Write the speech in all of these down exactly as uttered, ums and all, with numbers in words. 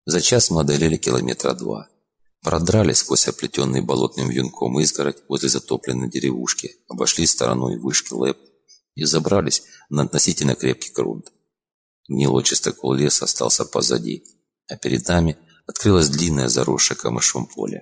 За час мы одолели километра два. Продрали сквозь оплетенный болотным вьюнком изгородь возле затопленной деревушки, обошли стороной вышки Лэп и забрались на относительно крепкий грунт. Гнилой чистокол леса остался позади, а перед нами открылось длинное заросшее камышом поле.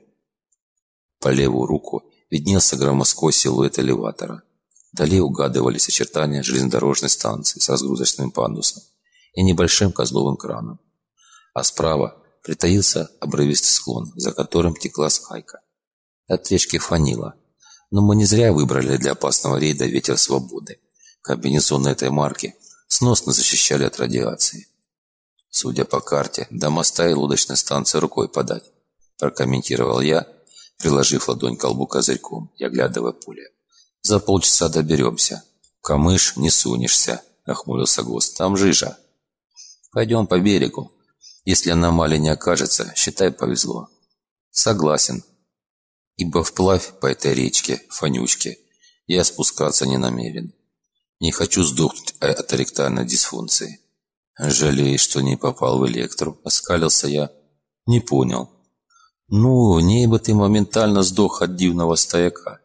По левую руку виднелся громоздкий силуэт элеватора. Вдали угадывались очертания железнодорожной станции с разгрузочным пандусом и небольшим козловым краном. А справа притаился обрывистый склон, за которым текла Скайка. От речки фанило, но мы не зря выбрали для опасного рейда ветер свободы. Комбинезоны этой марки сносно защищали от радиации. Судя по карте, до моста и лодочной станции рукой подать, прокомментировал я, приложив ладонь к колбу козырьком и оглядывая поле. За полчаса доберемся. Камыш не сунешься, нахмурился Гост. Там жижа. Пойдем по берегу. Если аномалии не окажется, считай, повезло. Согласен. Ибо вплавь по этой речке, фонючке, я спускаться не намерен. Не хочу сдохнуть от эректальной дисфункции. Жалею, что не попал в электру, оскалился я. Не понял. Ну, в ней бы ты моментально сдох от дивного стояка.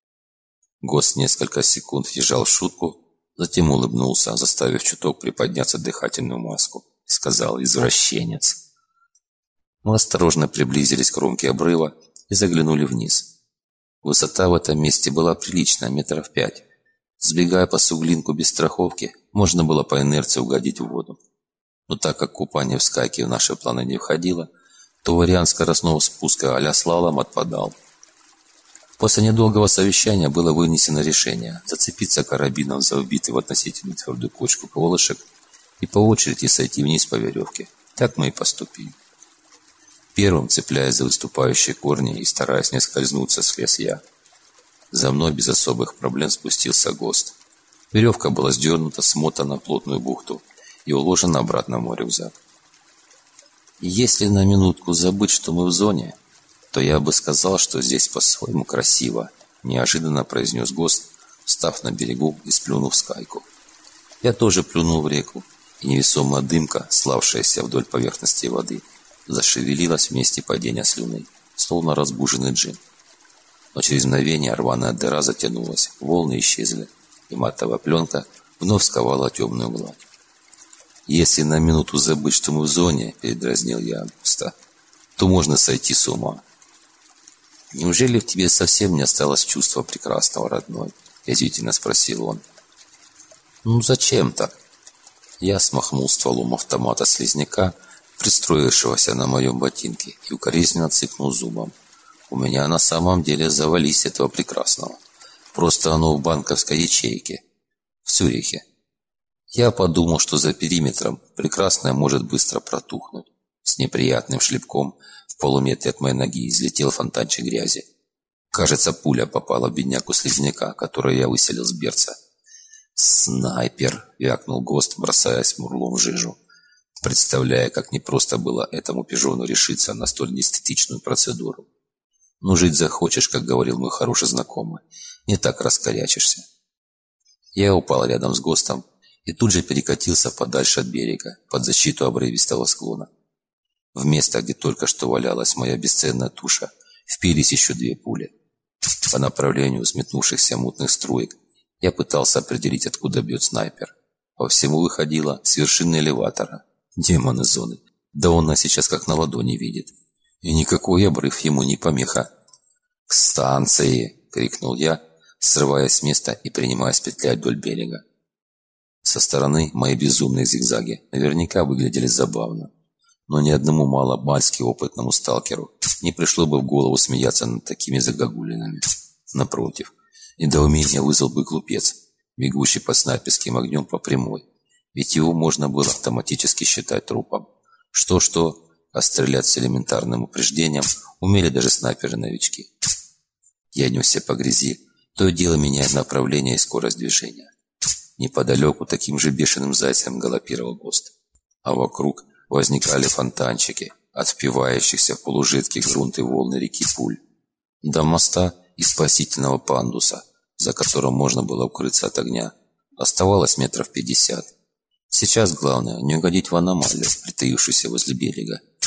Гост несколько секунд въезжал в шутку, затем улыбнулся, заставив чуток приподняться дыхательную маску. Сказал извращенец. Мы осторожно приблизились к кромке обрыва и заглянули вниз. Высота в этом месте была приличная, метров пять. Сбегая по суглинку без страховки, можно было по инерции угодить в воду. Но так как купание в Скайке в наши планы не входило, то вариант скоростного спуска а-ля слалом отпадал. После недолгого совещания было вынесено решение зацепиться карабином за вбитый в относительно твердую почку колышек и по очереди сойти вниз по веревке. Так мы и поступили. Первым, цепляясь за выступающие корни и стараясь не скользнуться, слез я. За мной без особых проблем спустился Гост. Веревка была сдернута, смотана в плотную бухту и уложена обратно в мой рюкзак. Если на минутку забыть, что мы в зоне, то я бы сказал, что здесь по-своему красиво, неожиданно произнес Гост, встав на берегу и сплюнув Скайку. Я тоже плюнул в реку, и невесомая дымка, славшаяся вдоль поверхности воды, зашевелилась в месте падения слюны, словно разбуженный джин. Но через мгновение рваная дыра затянулась, волны исчезли, и матовая пленка вновь сковала темную гладь. «Если на минуту забыть, что мы в зоне», — передразнил я Госта, — «то можно сойти с ума». «Неужели в тебе совсем не осталось чувства прекрасного, родной?» — язвительно спросил он. «Ну зачем так?» Я смахнул стволом автомата слизняка, пристроившегося на моем ботинке, и укоризненно цыкнул зубом. «У меня на самом деле завались этого прекрасного. Просто оно в банковской ячейке. В Цюрихе. Я подумал, что за периметром прекрасное может быстро протухнуть. С неприятным шлепком в полуметре от моей ноги излетел фонтанчик грязи. Кажется, пуля попала в бедняку слизняка, которую я выселил с берца. «Снайпер!» — вякнул Гост, бросаясь мурлом в жижу, представляя, как непросто было этому пижону решиться на столь неэстетичную процедуру. «Ну, жить захочешь, как говорил мой хороший знакомый, не так раскорячишься». Я упал рядом с Гостом и тут же перекатился подальше от берега, под защиту обрывистого склона. В место, где только что валялась моя бесценная туша, впились еще две пули. По направлению взметнувшихся мутных струек я пытался определить, откуда бьет снайпер. По всему выходило с вершины элеватора. Демоны зоны. Да он нас сейчас как на ладони видит. И никакой обрыв ему не помеха. «К станции!» — крикнул я, срываясь с места и принимаясь петлять вдоль берега. Со стороны мои безумные зигзаги наверняка выглядели забавно. Но ни одному маломальски опытному сталкеру не пришло бы в голову смеяться над такими загогулинами. Напротив, недоумение вызвал бы глупец, бегущий под снайперским огнем по прямой. Ведь его можно было автоматически считать трупом. Что-что, а стрелять с элементарным упреждением умели даже снайперы-новички. Я несся по грязи, то и дело меняя направление и скорость движения. Неподалеку таким же бешеным зайцем галопировал Гост, а вокруг возникали фонтанчики, от впивающихся в полужидкий грунт и волны реки пуль, до моста и спасительного пандуса, за которым можно было укрыться от огня, оставалось метров пятьдесят. Сейчас главное не угодить в аномалию, притаившуюся возле берега,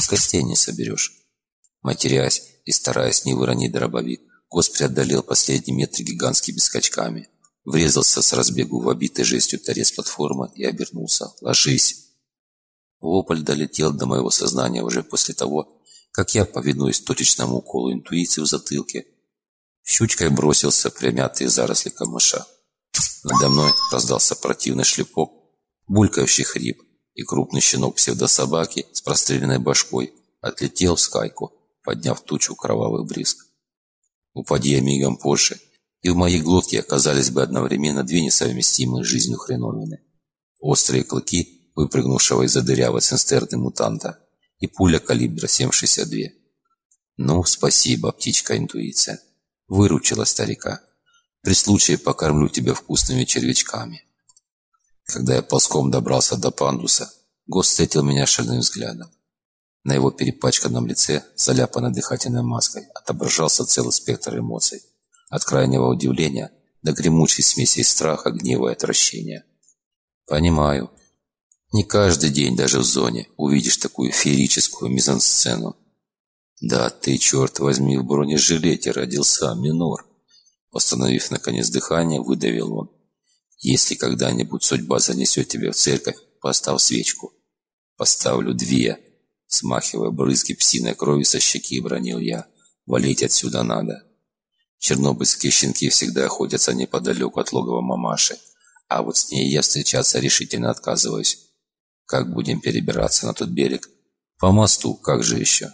костей не соберешь. Матерясь и стараясь не выронить дробовик, Гост преодолел последний метр гигантскими скачками, врезался с разбегу в обитый жестью торец платформы и обернулся. «Ложись!» Вопль долетел до моего сознания уже после того, как я, повинуясь точечному уколу интуиции в затылке, щучкой бросился в примятые заросли камыша. Надо мной раздался противный шлепок, булькающий хрип, и крупный щенок псевдособаки с простреленной башкой отлетел в скайку, подняв тучу кровавых брызг. Упади я мигом позже, и в моей глотке оказались бы одновременно две несовместимые с жизнью хреновины. Острые клыки, выпрыгнувшего из-за дырявой цистерны мутанта, и пуля калибра семь шестьдесят два. Ну, спасибо, птичка-интуиция. Выручила старика. При случае покормлю тебя вкусными червячками. Когда я ползком добрался до пандуса, Гост встретил меня шальным взглядом. На его перепачканном лице, заляпанной дыхательной маской, отображался целый спектр эмоций. От крайнего удивления до гремучей смеси страха, гнева и отвращения. Понимаю. Не каждый день даже в зоне увидишь такую феерическую мизансцену. Да ты, черт возьми, в бронежилете родился, Минор. Восстановив наконец дыхание, выдавил он. Если когда-нибудь судьба занесет тебя в церковь, поставь свечку. Поставлю две. Смахивая брызги псиной крови со щеки, бронил я. Валить отсюда надо. Чернобыльские щенки всегда охотятся неподалеку от логова мамаши, а вот с ней я встречаться решительно отказываюсь. Как будем перебираться на тот берег? По мосту, как же еще?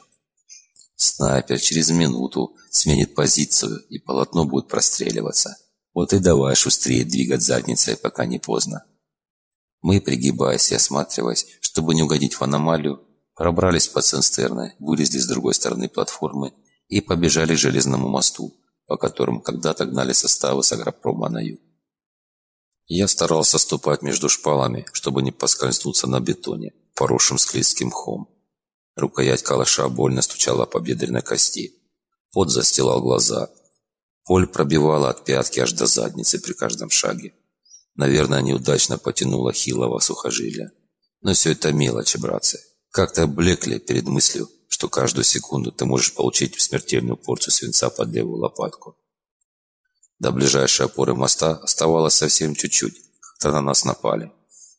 Снайпер через минуту сменит позицию, и полотно будет простреливаться. Вот и давай шустрее двигать задницей, пока не поздно. Мы, пригибаясь и осматриваясь, чтобы не угодить в аномалию, пробрались под цистерной, вылезли с другой стороны платформы и побежали к железному мосту, по которому когда-то гнали составы с агропрома на юг. Я старался ступать между шпалами, чтобы не поскользнуться на бетоне, поросшим склизким мхом. Рукоять калаша больно стучала по бедренной кости. Пот застилал глаза. Боль пробивала от пятки аж до задницы при каждом шаге. Наверное, неудачно потянула хилого сухожилия. Но все это мелочи, братцы. Как-то облекли перед мыслью, что каждую секунду ты можешь получить смертельную порцию свинца под левую лопатку. До ближайшей опоры моста оставалось совсем чуть-чуть, когда на нас напали.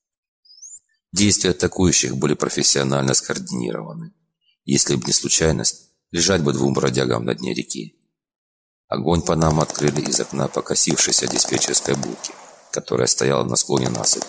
Действия атакующих были профессионально скоординированы. Если бы не случайность, лежать бы двум бродягам на дне реки. Огонь по нам открыли из окна покосившейся диспетчерской будки, которая стояла на склоне насыпи.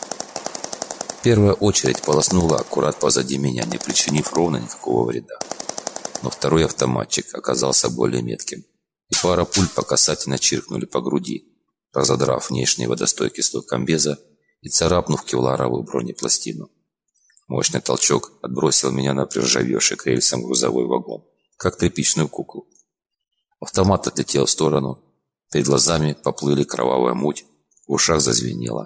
Первая очередь полоснула аккурат позади меня, не причинив ровно никакого вреда. Но второй автоматчик оказался более метким, и пара пуль по касательно чиркнули по груди, разодрав внешний водостойкий слой комбеза и царапнув кевларовую бронепластину. Мощный толчок отбросил меня на приржавевший к рельсам грузовой вагон, как тряпичную куклу. Автомат отлетел в сторону, перед глазами поплыли кровавая муть, в ушах зазвенело.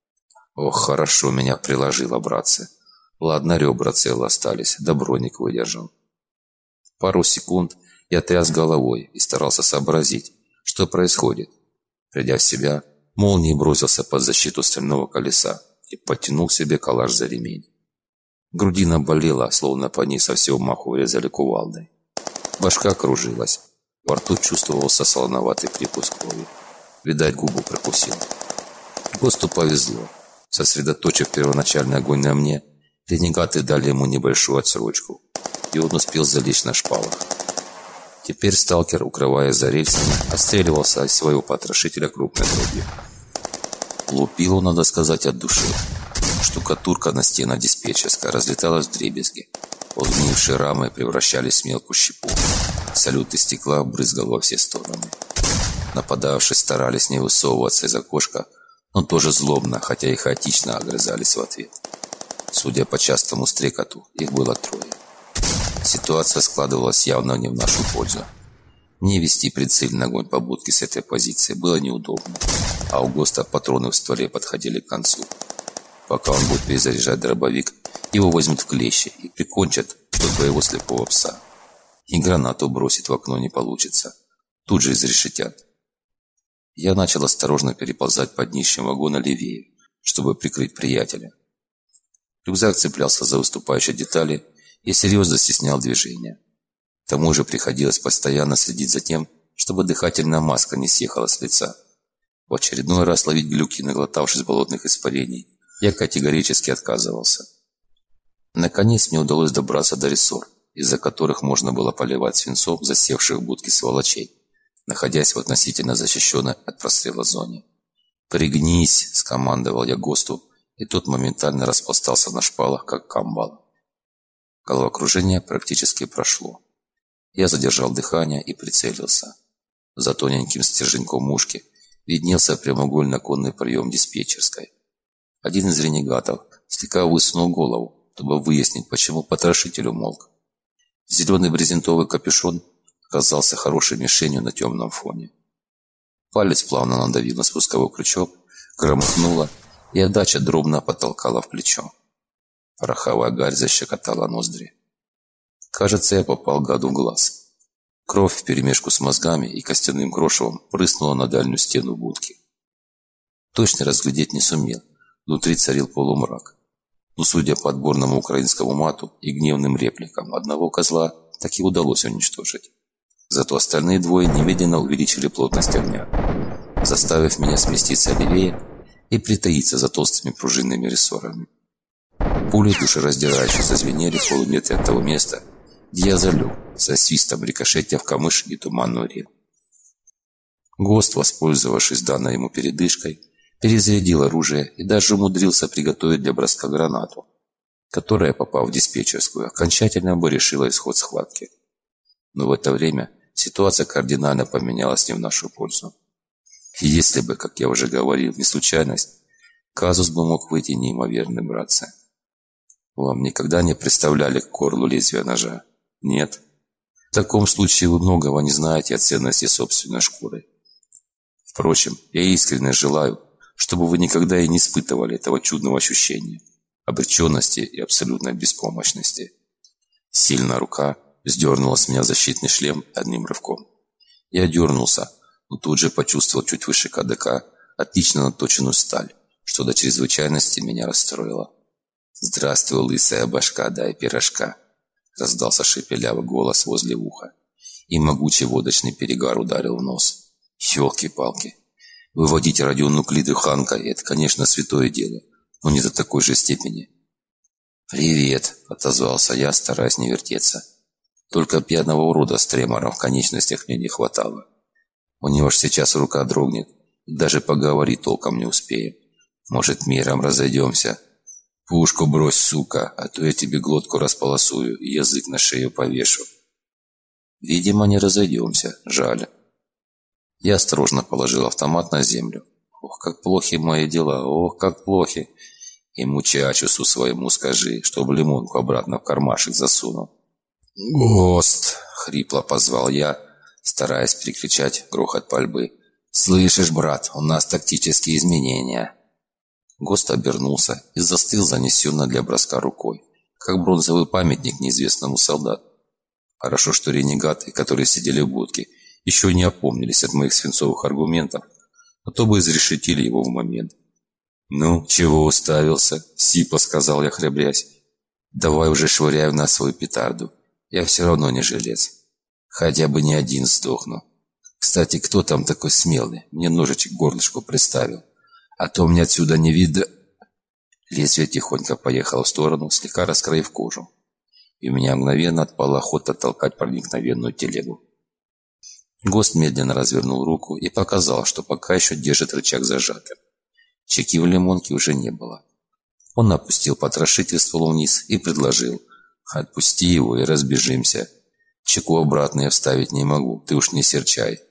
Ох, хорошо меня приложило, братцы. Ладно, ребра целы остались, да броник выдержал. Пару секунд я тряс головой и старался сообразить, что происходит. Придя в себя, молнией бросился под защиту стального колеса и подтянул себе калаш за ремень. Грудина болела, словно по ней со всего маху резали кувалдой. Башка кружилась, во рту чувствовался солоноватый привкус крови. Видать, губу прокусил. Госту повезло. Сосредоточив первоначальный огонь на мне, ренегаты дали ему небольшую отсрочку, и он успел залечь на шпалах. Теперь сталкер, укрываясь за рельсами, отстреливался из своего потрошителя крупной дробью. Лупило, надо сказать, от души. Штукатурка на стенах диспетчерской разлеталась вдребезги. Ползгнившие рамы превращались в мелкую щепу. Салют из стекла брызгал во все стороны. Нападавшие старались не высовываться из окошка, но тоже злобно, хотя и хаотично огрызались в ответ. Судя по частому стрекоту, их было трое. Ситуация складывалась явно не в нашу пользу. Мне вести прицельный огонь по будке с этой позиции было неудобно, а у Госта патроны в стволе подходили к концу. Пока он будет перезаряжать дробовик, его возьмут в клещи и прикончат до твоего слепого пса. И гранату бросить в окно не получится. Тут же изрешетят. Я начал осторожно переползать под днищем вагона левее, чтобы прикрыть приятеля. Рюкзак цеплялся за выступающие детали, и серьезно стеснял движения. К тому же приходилось постоянно следить за тем, чтобы дыхательная маска не съехала с лица. В очередной раз ловить глюки, наглотавшись болотных испарений, я категорически отказывался. Наконец мне удалось добраться до рессор, из-за которых можно было поливать свинцом засевших в будке сволочей, находясь в относительно защищенной от прострела зоне. «Пригнись!» – скомандовал я ГОСТу, и тот моментально распластался на шпалах, как камбал. Головокружение практически прошло. Я задержал дыхание и прицелился. За тоненьким стерженьком мушки виднелся прямоугольный оконный проем диспетчерской. Один из ренегатов слегка высунул голову, чтобы выяснить, почему потрошитель умолк. Зеленый брезентовый капюшон оказался хорошей мишенью на темном фоне. Палец плавно надавил на спусковой крючок, громыхнуло, и отдача дробно потолкала в плечо. Пороховая гарь защекотала ноздри. Кажется, я попал гаду в глаз. Кровь вперемешку с мозгами и костяным крошевом прыснула на дальнюю стену будки. Точно разглядеть не сумел. Внутри царил полумрак. Но, судя по отборному украинскому мату и гневным репликам, одного козла так и удалось уничтожить. Зато остальные двое немедленно увеличили плотность огня, заставив меня сместиться левее и притаиться за толстыми пружинными рессорами. Пули душераздирающе зазвенели в полуметре от того места, где я залег, со свистом рикошетя в камыш и туманную реку. ГОСТ, воспользовавшись данной ему передышкой, перезарядил оружие и даже умудрился приготовить для броска гранату, которая, попав в диспетчерскую, окончательно бы решила исход схватки. Но в это время ситуация кардинально поменялась не в нашу пользу. И если бы, как я уже говорил, не случайность, казус бы мог выйти неимоверный, братцы. Вам никогда не представляли к горлу лезвия ножа? Нет? В таком случае вы многого не знаете о ценности собственной шкуры. Впрочем, я искренне желаю, чтобы вы никогда и не испытывали этого чудного ощущения обреченности и абсолютной беспомощности. Сильная рука сдернула с меня защитный шлем одним рывком. Я дернулся, но тут же почувствовал чуть выше кадыка отлично наточенную сталь, что до чрезвычайности меня расстроило. «Здравствуй, лысая башка, дай пирожка!» — раздался шепелявый голос возле уха, и могучий водочный перегар ударил в нос. «Елки-палки! Выводить радионуклиды Ханкой — это, конечно, святое дело, но не до такой же степени». «Привет!» — отозвался я, стараясь не вертеться. Только пьяного урода с тремором в конечностях мне не хватало. У него ж сейчас рука дрогнет, и даже поговорить толком не успеем. Может, миром разойдемся? Пушку брось, сука, а то я тебе глотку располосую и язык на шею повешу. Видимо, не разойдемся, жаль. Я осторожно положил автомат на землю. Ох, как плохи мои дела, ох, как плохи. И мучачусу своему скажи, чтоб лимонку обратно в кармашек засунул. «ГОСТ!» — хрипло позвал я, стараясь перекричать грохот пальбы. «Слышишь, брат, у нас тактические изменения!» ГОСТ обернулся и застыл занесенно для броска рукой, как бронзовый памятник неизвестному солдату. Хорошо, что ренегаты, которые сидели в будке, еще не опомнились от моих свинцовых аргументов, а то бы изрешетили его в момент. «Ну, чего уставился?» — сипло сказал я, храбрясь. «Давай уже швыряй в нас свою петарду. Я все равно не жилец. Хотя бы не один сдохну. Кстати, кто там такой смелый? Мне ножичек к горлышку приставил. А то мне отсюда не видно...» Лезвие тихонько поехало в сторону, слегка раскроив кожу. И у меня мгновенно отпала охота толкать проникновенную телегу. ГОСТ медленно развернул руку и показал, что пока еще держит рычаг зажатым. Чеки в лимонке уже не было. Он опустил потрошитель стволом вниз и предложил: «Отпусти его и разбежимся. Чеку обратно я вставить не могу, ты уж не серчай».